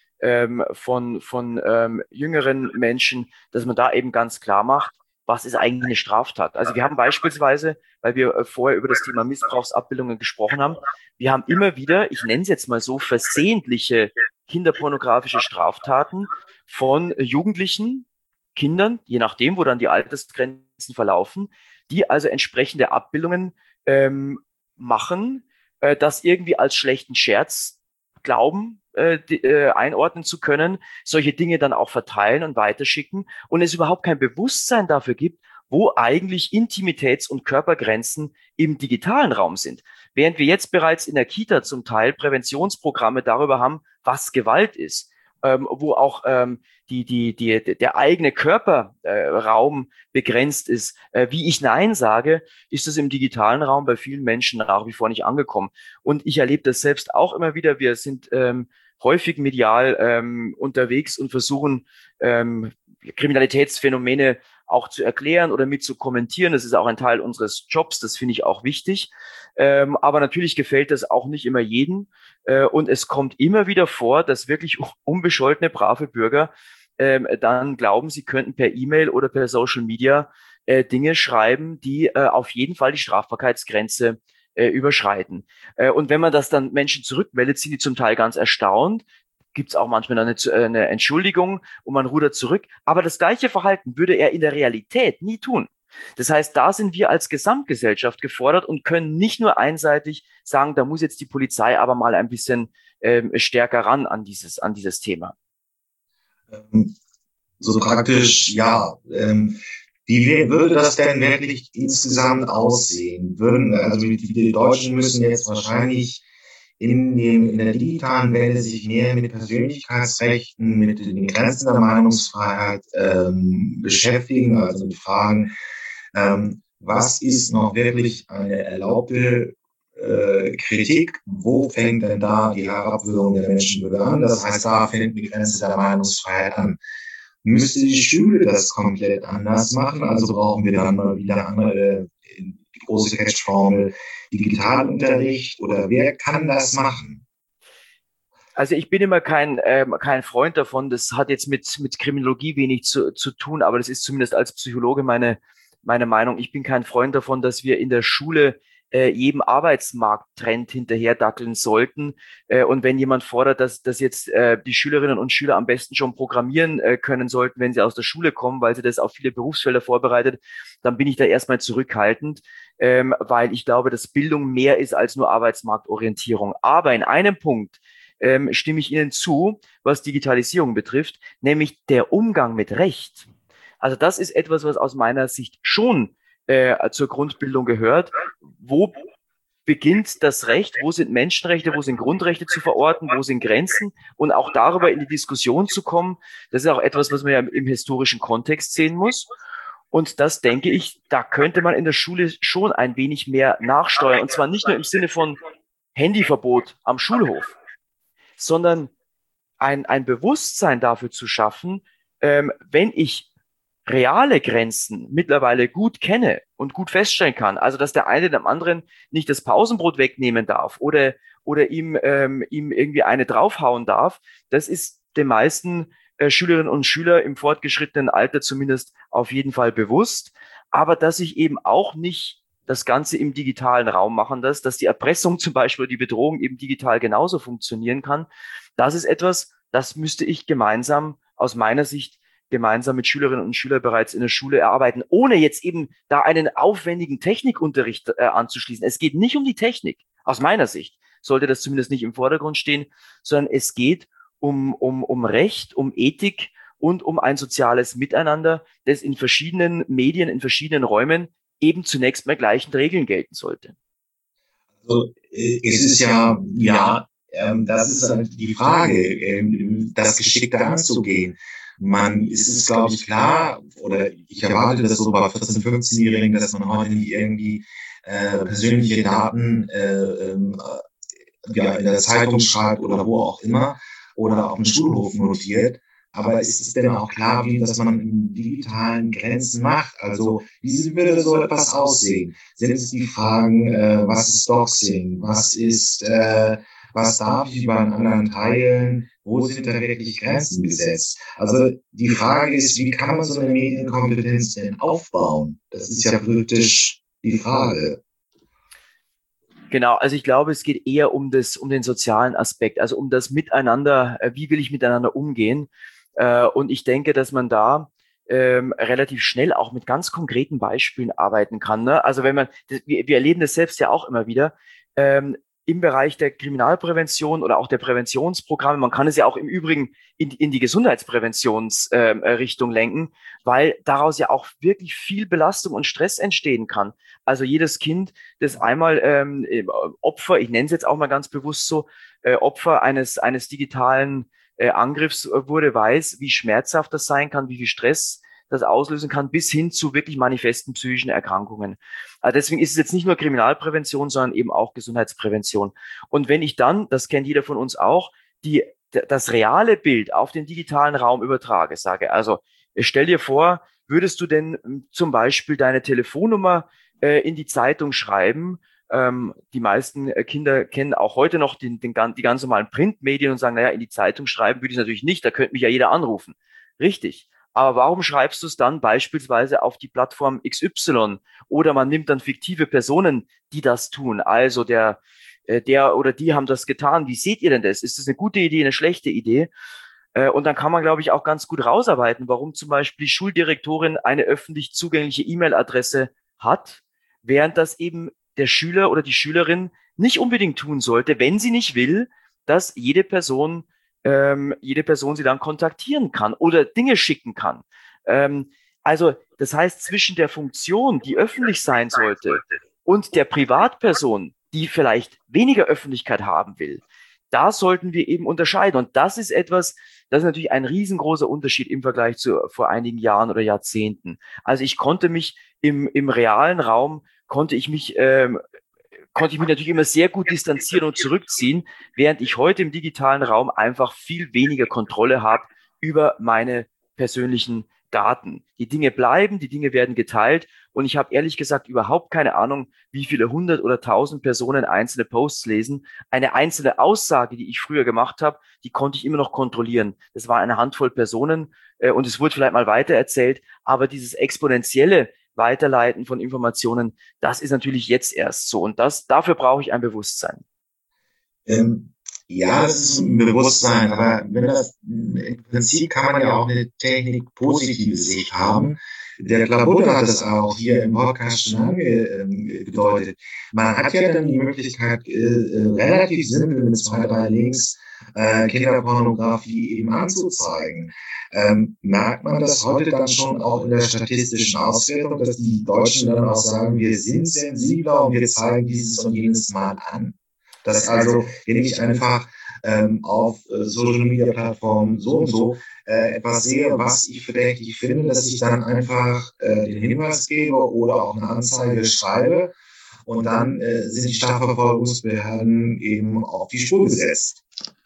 S3: von jüngeren Menschen, dass man da eben ganz klar macht, was ist eigentlich eine Straftat. Also wir haben beispielsweise, weil wir vorher über das Thema Missbrauchsabbildungen gesprochen haben, wir haben immer wieder, ich nenne es jetzt mal so, versehentliche kinderpornografische Straftaten von Jugendlichen, Kindern, je nachdem, wo dann die Altersgrenzen verlaufen, die also entsprechende Abbildungen machen, das irgendwie als schlechten Scherz glauben, einordnen zu können, solche Dinge dann auch verteilen und weiterschicken und es überhaupt kein Bewusstsein dafür gibt, wo eigentlich Intimitäts- und Körpergrenzen im digitalen Raum sind. Während wir jetzt bereits in der Kita zum Teil Präventionsprogramme darüber haben, was Gewalt ist, wo auch der eigene Körperraum begrenzt ist. Wie ich Nein sage, ist es im digitalen Raum bei vielen Menschen nach wie vor nicht angekommen. Und ich erlebe das selbst auch immer wieder. Wir sind häufig medial unterwegs und versuchen Kriminalitätsphänomene auch zu erklären oder mit zu kommentieren. Das ist auch ein Teil unseres Jobs, das finde ich auch wichtig. Aber natürlich gefällt das auch nicht immer jedem. Und es kommt immer wieder vor, dass wirklich unbescholtene, brave Bürger dann glauben, sie könnten per E-Mail oder per Social Media Dinge schreiben, die auf jeden Fall die Strafbarkeitsgrenze überschreiten. Und wenn man das dann Menschen zurückmeldet, sind die zum Teil ganz erstaunt. Gibt es auch manchmal eine Entschuldigung und man rudert zurück. Aber das gleiche Verhalten würde er in der Realität nie tun. Das heißt, da sind wir als Gesamtgesellschaft gefordert und können nicht nur einseitig sagen, da muss jetzt die Polizei aber mal ein bisschen stärker ran an dieses Thema.
S2: So praktisch, ja. Wie würde das denn wirklich insgesamt aussehen? Also die Deutschen müssen jetzt wahrscheinlich in der digitalen Welt sich mehr mit Persönlichkeitsrechten, mit den Grenzen der Meinungsfreiheit beschäftigen, also mit Fragen, was ist noch wirklich eine erlaubte Kritik, wo fängt denn da die Herabwürdigung der Menschenwürde an? Das heißt, da fängt die Grenze der Meinungsfreiheit an. Müsste die Schule das komplett anders machen? Also brauchen wir dann mal wieder die große Catch-Formel Digitalunterricht oder wer kann das machen?
S3: Also ich bin immer kein Freund davon. Das hat jetzt mit Kriminologie wenig zu tun, aber das ist zumindest als Psychologe meine Meinung. Ich bin kein Freund davon, dass wir in der Schule jedem Arbeitsmarkttrend hinterherdackeln sollten. Und wenn jemand fordert, dass jetzt die Schülerinnen und Schüler am besten schon programmieren können sollten, wenn sie aus der Schule kommen, weil sie das auf viele Berufsfelder vorbereitet, dann bin ich da erstmal zurückhaltend, weil ich glaube, dass Bildung mehr ist als nur Arbeitsmarktorientierung. Aber in einem Punkt stimme ich Ihnen zu, was Digitalisierung betrifft, nämlich der Umgang mit Recht. Also das ist etwas, was aus meiner Sicht schon zur Grundbildung gehört. Wo beginnt das Recht? Wo sind Menschenrechte? Wo sind Grundrechte zu verorten? Wo sind Grenzen? Und auch darüber in die Diskussion zu kommen, das ist auch etwas, was man ja im historischen Kontext sehen muss. Und das denke ich, da könnte man in der Schule schon ein wenig mehr nachsteuern. Und zwar nicht nur im Sinne von Handyverbot am Schulhof, sondern ein Bewusstsein dafür zu schaffen, wenn ich reale Grenzen mittlerweile gut kenne und gut feststellen kann, also dass der eine dem anderen nicht das Pausenbrot wegnehmen darf oder ihm irgendwie eine draufhauen darf, das ist den meisten Schülerinnen und Schüler im fortgeschrittenen Alter zumindest auf jeden Fall bewusst, aber dass ich eben auch nicht das Ganze im digitalen Raum machen lässt, dass die Erpressung zum Beispiel, die Bedrohung eben digital genauso funktionieren kann, das ist etwas, das müsste ich gemeinsam aus meiner Sicht gemeinsam mit Schülerinnen und Schülern bereits in der Schule erarbeiten, ohne jetzt eben da einen aufwendigen Technikunterricht anzuschließen. Es geht nicht um die Technik, aus meiner Sicht sollte das zumindest nicht im Vordergrund stehen, sondern es geht um Recht, um Ethik und um ein soziales Miteinander, das in verschiedenen Medien, in verschiedenen Räumen eben zunächst mal gleichen Regeln gelten sollte.
S2: Also, es ist das ist halt die Frage, das geschickter anzugehen. Es ist, glaube ich, klar, oder ich erwarte das so bei 14-, 15-Jährigen, dass man heute nicht irgendwie persönliche Daten in der Zeitung schreibt oder wo auch immer oder auf dem Schulhof notiert. Aber ist es denn auch klar, wie das man in digitalen Grenzen macht? Also wie würde so etwas aussehen? Sind es die Fragen, was ist Doxing? Was darf ich über einen anderen teilen? Wo sind da wirklich Grenzen gesetzt? Also die Frage ist, wie kann man so eine Medienkompetenz denn aufbauen? Das ist ja politisch die Frage.
S3: Genau, also ich glaube, es geht eher um den sozialen Aspekt, also um das Miteinander, wie will ich miteinander umgehen? Und ich denke, dass man da relativ schnell auch mit ganz konkreten Beispielen arbeiten kann. Ne? Also wenn wir erleben das selbst ja auch immer wieder, ähm, im Bereich der Kriminalprävention oder auch der Präventionsprogramme, man kann es ja auch im Übrigen in die Gesundheitspräventionsrichtung lenken, weil daraus ja auch wirklich viel Belastung und Stress entstehen kann. Also jedes Kind, das einmal Opfer, ich nenne es jetzt auch mal ganz bewusst so, Opfer eines digitalen Angriffs wurde, weiß, wie schmerzhaft das sein kann, wie viel Stress das auslösen kann, bis hin zu wirklich manifesten psychischen Erkrankungen. Also deswegen ist es jetzt nicht nur Kriminalprävention, sondern eben auch Gesundheitsprävention. Und wenn ich dann, das kennt jeder von uns auch, das reale Bild auf den digitalen Raum übertrage, sage, also stell dir vor, würdest du denn zum Beispiel deine Telefonnummer in die Zeitung schreiben? Die meisten Kinder kennen auch heute noch die ganz normalen Printmedien und sagen, naja, in die Zeitung schreiben würde ich natürlich nicht, da könnte mich ja jeder anrufen. Richtig. Aber warum schreibst du es dann beispielsweise auf die Plattform XY? Oder man nimmt dann fiktive Personen, die das tun. Also der oder die haben das getan. Wie seht ihr denn das? Ist das eine gute Idee, eine schlechte Idee? Und dann kann man, glaube ich, auch ganz gut rausarbeiten, warum zum Beispiel die Schuldirektorin eine öffentlich zugängliche E-Mail-Adresse hat, während das eben der Schüler oder die Schülerin nicht unbedingt tun sollte, wenn sie nicht will, dass jede Person sie dann kontaktieren kann oder Dinge schicken kann. Also, das heißt, zwischen der Funktion, die öffentlich sein sollte, und der Privatperson, die vielleicht weniger Öffentlichkeit haben will, da sollten wir eben unterscheiden. Und das ist etwas, das ist natürlich ein riesengroßer Unterschied im Vergleich zu vor einigen Jahren oder Jahrzehnten. Also ich konnte mich im realen Raum, konnte ich mich natürlich immer sehr gut distanzieren und zurückziehen, während ich heute im digitalen Raum einfach viel weniger Kontrolle habe über meine persönlichen Daten. Die Dinge bleiben, die Dinge werden geteilt und ich habe ehrlich gesagt überhaupt keine Ahnung, wie viele 100 oder 1.000 Personen einzelne Posts lesen. Eine einzelne Aussage, die ich früher gemacht habe, die konnte ich immer noch kontrollieren. Das war eine Handvoll Personen und es wurde vielleicht mal weitererzählt, aber dieses exponentielle, Weiterleiten von Informationen, das ist natürlich jetzt erst so. Und dafür brauche ich ein Bewusstsein.
S2: Ja, das ist ein Bewusstsein, aber im Prinzip kann man ja auch eine Technik positive Sicht haben. Der Klabund hat das auch hier im Podcast schon angedeutet. Man hat ja dann die Möglichkeit, relativ simpel mit 2, 3 Links Kinderpornografie eben anzuzeigen. Merkt man das heute dann schon auch in der statistischen Auswertung, dass die Deutschen dann auch sagen, wir sind sensibler und wir zeigen dieses und jenes Mal an? Dass also, wenn ich einfach auf Social Media Plattformen so und so etwas sehe, was ich verdächtig finde, dass ich dann einfach den Hinweis gebe oder auch eine Anzeige schreibe und dann sind die Strafverfolgungsbehörden eben auf die Spur gesetzt.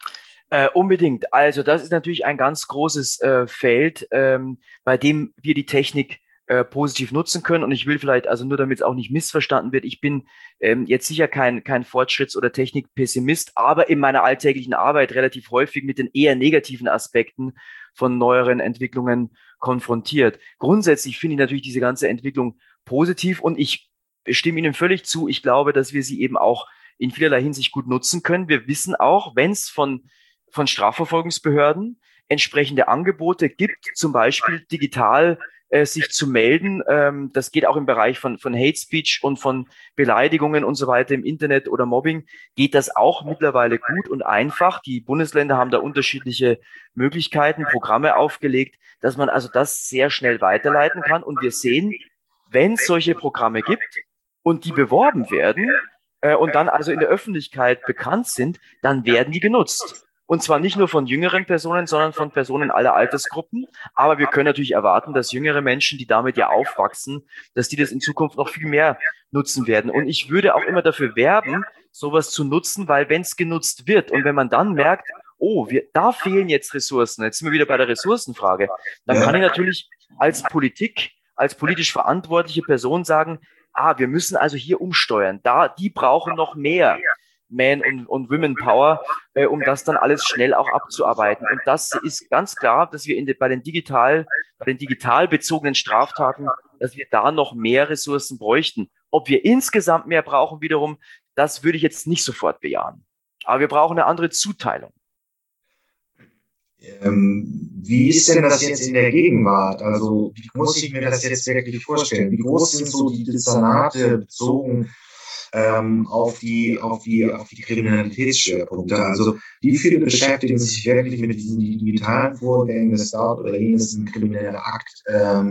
S3: Unbedingt. Also das ist natürlich ein ganz großes Feld, bei dem wir die Technik positiv nutzen können. Und ich will vielleicht, also nur damit es auch nicht missverstanden wird, ich bin jetzt sicher kein Fortschritts- oder Technikpessimist, aber in meiner alltäglichen Arbeit relativ häufig mit den eher negativen Aspekten von neueren Entwicklungen konfrontiert. Grundsätzlich finde ich natürlich diese ganze Entwicklung positiv und ich stimme Ihnen völlig zu. Ich glaube, dass wir sie eben auch in vielerlei Hinsicht gut nutzen können. Wir wissen auch, wenn es von Strafverfolgungsbehörden entsprechende Angebote gibt, zum Beispiel digital sich zu melden. Das geht auch im Bereich von Hate Speech und von Beleidigungen und so weiter im Internet oder Mobbing, geht das auch mittlerweile gut und einfach. Die Bundesländer haben da unterschiedliche Möglichkeiten, Programme aufgelegt, dass man also das sehr schnell weiterleiten kann. Und wir sehen, wenn es solche Programme gibt und die beworben werden und dann also in der Öffentlichkeit bekannt sind, dann werden die genutzt. Und zwar nicht nur von jüngeren Personen, sondern von Personen aller Altersgruppen. Aber wir können natürlich erwarten, dass jüngere Menschen, die damit ja aufwachsen, dass die das in Zukunft noch viel mehr nutzen werden. Und ich würde auch immer dafür werben, sowas zu nutzen, weil wenn es genutzt wird und wenn man dann merkt, oh, da fehlen jetzt Ressourcen, jetzt sind wir wieder bei der Ressourcenfrage, dann kann ich natürlich als als politisch verantwortliche Person sagen, wir müssen also hier umsteuern. Die brauchen noch mehr und Women Power, um das dann alles schnell auch abzuarbeiten. Und das ist ganz klar, dass wir bei den digital bezogenen Straftaten, dass wir da noch mehr Ressourcen bräuchten. Ob wir insgesamt mehr brauchen wiederum, das würde ich jetzt nicht sofort bejahen. Aber wir brauchen eine andere Zuteilung.
S2: Wie ist denn das jetzt in der Gegenwart? Also, wie muss ich mir das jetzt wirklich vorstellen? Wie groß sind so die Dezernate bezogen auf die Kriminalitätsschwerpunkte? Also, wie viele beschäftigen sich wirklich mit diesen digitalen Vorgängen, dass dort oder jenes ein krimineller Akt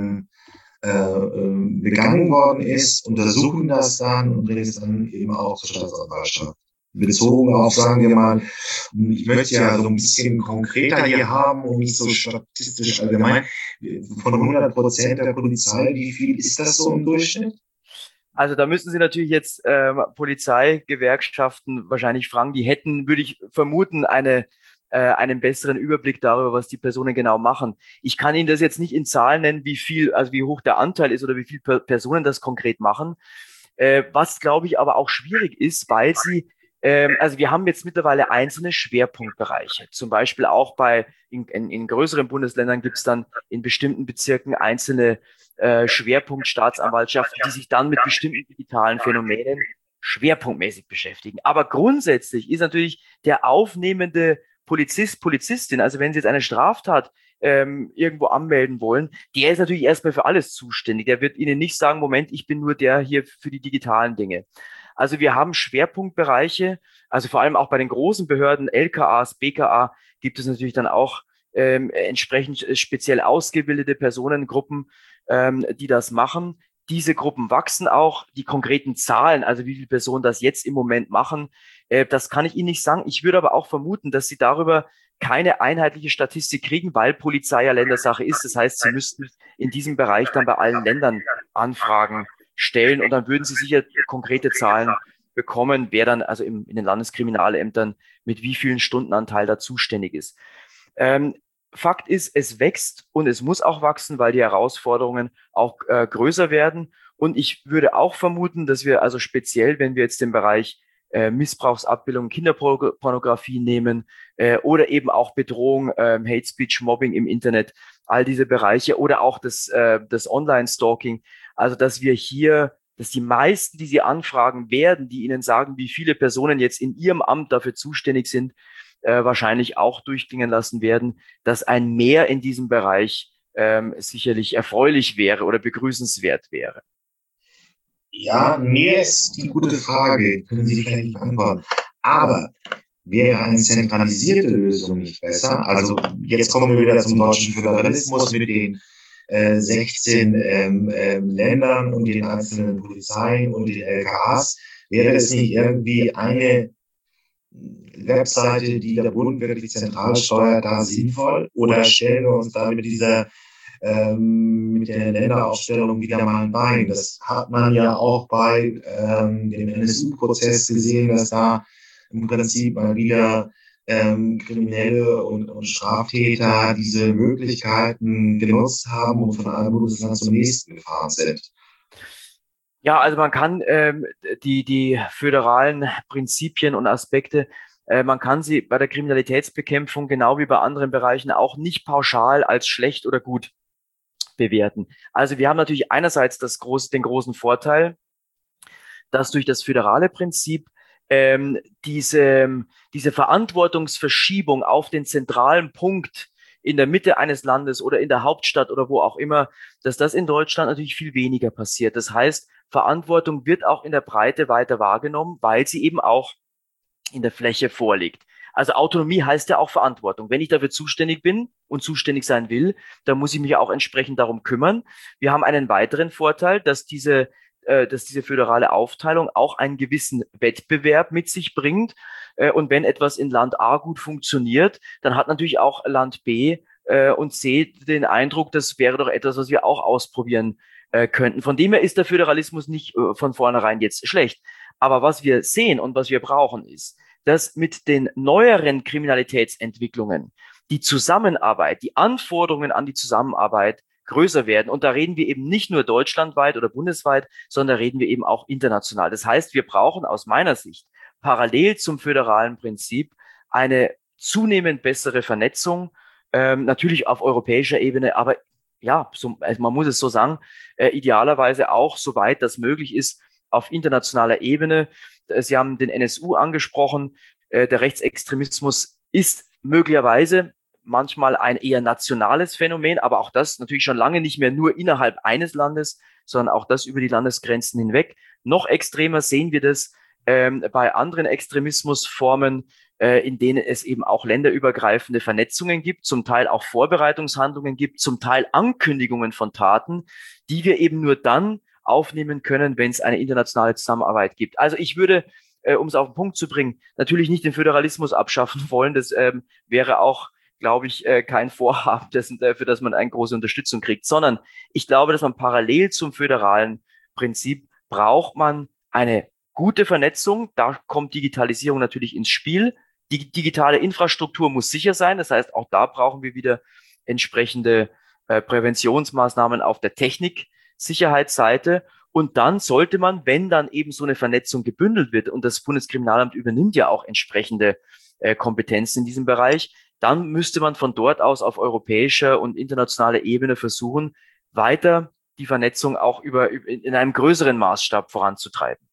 S2: begangen worden ist, untersuchen das dann und bringen es dann eben auch zur Staatsanwaltschaft? Bezogen auf, sagen wir mal, ich möchte ja so ein bisschen konkreter hier haben und nicht so statistisch allgemein, von 100% der Polizei, wie viel ist das so im Durchschnitt?
S3: Also da müssen Sie natürlich jetzt Polizeigewerkschaften wahrscheinlich fragen. Die hätten, würde ich vermuten, einen besseren Überblick darüber, was die Personen genau machen. Ich kann Ihnen das jetzt nicht in Zahlen nennen, also wie hoch der Anteil ist oder wie viele Personen das konkret machen. Was, glaube ich, aber auch schwierig ist, weil also wir haben jetzt mittlerweile einzelne Schwerpunktbereiche. Zum Beispiel auch in größeren Bundesländern gibt es dann in bestimmten Bezirken einzelne Schwerpunktstaatsanwaltschaften, die sich dann mit bestimmten digitalen Phänomenen schwerpunktmäßig beschäftigen. Aber grundsätzlich ist natürlich der aufnehmende Polizistin, also wenn Sie jetzt eine Straftat irgendwo anmelden wollen, der ist natürlich erstmal für alles zuständig. Der wird Ihnen nicht sagen, Moment, ich bin nur der hier für die digitalen Dinge. Also wir haben Schwerpunktbereiche, also vor allem auch bei den großen Behörden, LKAs, BKA, gibt es natürlich dann auch entsprechend speziell ausgebildete Personengruppen, die das machen. Diese Gruppen wachsen auch. Die konkreten Zahlen, also wie viele Personen das jetzt im Moment machen, das kann ich Ihnen nicht sagen. Ich würde aber auch vermuten, dass Sie darüber keine einheitliche Statistik kriegen, weil Polizei ja Ländersache ist. Das heißt, Sie müssten in diesem Bereich dann bei allen Ländern Anfragen stellen und dann würden Sie sicher konkrete Zahlen bekommen, wer dann also in den Landeskriminalämtern mit wie vielen Stundenanteil da zuständig ist. Fakt ist, es wächst und es muss auch wachsen, weil die Herausforderungen auch größer werden. Und ich würde auch vermuten, dass wir also speziell, wenn wir jetzt den Bereich Missbrauchsabbildung, Kinderpornografie nehmen oder eben auch Bedrohung, Hate Speech, Mobbing im Internet, all diese Bereiche oder auch das Online-Stalking. Also dass die meisten, die Sie anfragen werden, die Ihnen sagen, wie viele Personen jetzt in Ihrem Amt dafür zuständig sind, wahrscheinlich auch durchklingen lassen werden, dass ein Mehr in diesem Bereich sicherlich erfreulich wäre oder begrüßenswert wäre.
S2: Ja, mehr ist die gute Frage, können Sie vielleicht nicht beantworten. Aber wäre eine zentralisierte Lösung nicht besser? Also jetzt kommen wir wieder zum deutschen Föderalismus mit den 16 Ländern und den einzelnen Polizeien und den LKAs. Wäre es nicht irgendwie eine Webseite, die der Bund wirklich zentral steuert, da sinnvoll? Oder stellen wir uns da mit der Länderaufstellung wieder mal ein Bein? Das hat man ja auch bei dem NSU-Prozess gesehen, dass da im Prinzip mal wieder Kriminelle und Straftäter diese Möglichkeiten genutzt haben und von einem Bundesland zum nächsten gefahren sind.
S3: Ja, also man kann die föderalen Prinzipien und Aspekte, man kann sie bei der Kriminalitätsbekämpfung genau wie bei anderen Bereichen auch nicht pauschal als schlecht oder gut bewerten. Also wir haben natürlich einerseits den großen Vorteil, dass durch das föderale Prinzip diese Verantwortungsverschiebung auf den zentralen Punkt in der Mitte eines Landes oder in der Hauptstadt oder wo auch immer, dass das in Deutschland natürlich viel weniger passiert. Das heißt, Verantwortung wird auch in der Breite weiter wahrgenommen, weil sie eben auch in der Fläche vorliegt. Also Autonomie heißt ja auch Verantwortung. Wenn ich dafür zuständig bin und zuständig sein will, dann muss ich mich auch entsprechend darum kümmern. Wir haben einen weiteren Vorteil, dass diese föderale Aufteilung auch einen gewissen Wettbewerb mit sich bringt. Und wenn etwas in Land A gut funktioniert, dann hat natürlich auch Land B und C den Eindruck, das wäre doch etwas, was wir auch ausprobieren könnten. Von dem her ist der Föderalismus nicht von vornherein jetzt schlecht. Aber was wir sehen und was wir brauchen, ist, dass mit den neueren Kriminalitätsentwicklungen die Zusammenarbeit, die Anforderungen an die Zusammenarbeit größer werden. Und da reden wir eben nicht nur deutschlandweit oder bundesweit, sondern reden wir eben auch international. Das heißt, wir brauchen aus meiner Sicht parallel zum föderalen Prinzip eine zunehmend bessere Vernetzung, natürlich auf europäischer Ebene, aber ja, also man muss es so sagen, idealerweise auch, soweit das möglich ist, auf internationaler Ebene. Sie haben den NSU angesprochen. Der Rechtsextremismus ist möglicherweise manchmal ein eher nationales Phänomen, aber auch das natürlich schon lange nicht mehr nur innerhalb eines Landes, sondern auch das über die Landesgrenzen hinweg. Noch extremer sehen wir das bei anderen Extremismusformen, in denen es eben auch länderübergreifende Vernetzungen gibt, zum Teil auch Vorbereitungshandlungen gibt, zum Teil Ankündigungen von Taten, die wir eben nur dann aufnehmen können, wenn es eine internationale Zusammenarbeit gibt. Also ich würde, um es auf den Punkt zu bringen, natürlich nicht den Föderalismus abschaffen wollen. Das wäre auch, glaube ich, kein Vorhaben, für das man eine große Unterstützung kriegt, sondern ich glaube, dass man parallel zum föderalen Prinzip braucht man eine gute Vernetzung. Da kommt Digitalisierung natürlich ins Spiel. Die digitale Infrastruktur muss sicher sein. Das heißt, auch da brauchen wir wieder entsprechende Präventionsmaßnahmen auf der Techniksicherheitsseite. Und dann sollte man, wenn dann eben so eine Vernetzung gebündelt wird, und das Bundeskriminalamt übernimmt ja auch entsprechende Kompetenzen in diesem Bereich, dann müsste man von dort aus auf europäischer und internationaler Ebene versuchen, weiter die Vernetzung auch in einem größeren Maßstab voranzutreiben.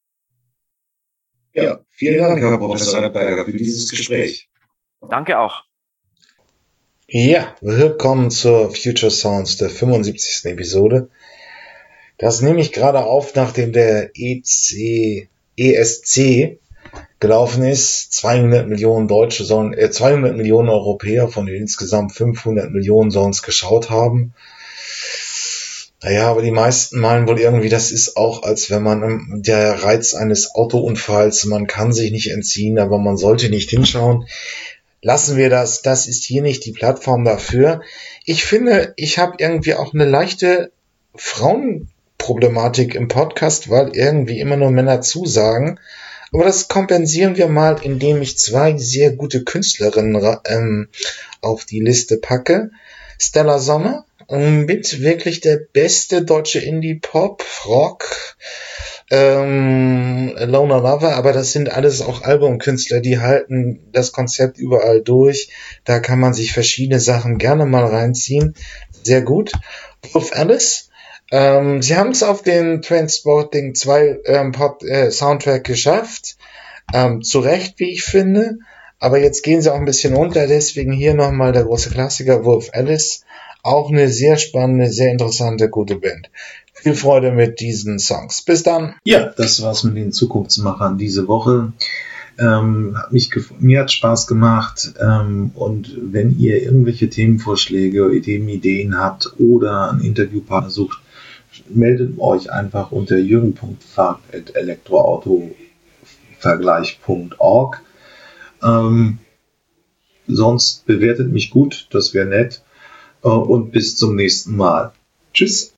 S2: Ja, vielen Dank, Herr Professor Rettberger, für dieses Gespräch.
S3: Danke auch.
S1: Ja, willkommen zur Future Sounds der 75. Episode. Das nehme ich gerade auf, nachdem der ESC gelaufen ist. 200 Millionen Europäer von den insgesamt 500 Millionen sollen es geschaut haben. Naja, aber die meisten meinen wohl irgendwie, das ist auch, als wenn man der Reiz eines Autounfalls, man kann sich nicht entziehen, aber man sollte nicht hinschauen. Lassen wir das ist hier nicht die Plattform dafür. Ich finde, ich habe irgendwie auch eine leichte Frauenproblematik im Podcast, weil irgendwie immer nur Männer zusagen. Aber das kompensieren wir mal, indem ich zwei sehr gute Künstlerinnen auf die Liste packe. Stella Sommer, mit wirklich der beste deutsche Indie-Pop, Rock, Loner Lover, aber das sind alles auch Albumkünstler, die halten das Konzept überall durch. Da kann man sich verschiedene Sachen gerne mal reinziehen. Sehr gut. Wolf Alice. Sie haben es auf den Trainspotting 2 Soundtrack geschafft. Zu Recht, wie ich finde. Aber jetzt gehen sie auch ein bisschen unter. Deswegen hier nochmal der große Klassiker Wolf Alice. Auch eine sehr spannende, sehr interessante, gute Band. Viel Freude mit diesen Songs. Bis dann.
S2: Ja, das war's mit den Zukunftsmachern diese Woche. Mir hat Spaß gemacht. Und wenn ihr irgendwelche Themenvorschläge, Ideen habt oder einen Interviewpartner sucht, meldet euch einfach unter jürgen.fahrt@elektroautovergleich.org. Sonst bewertet mich gut, das wäre nett. Und bis zum nächsten Mal. Tschüss.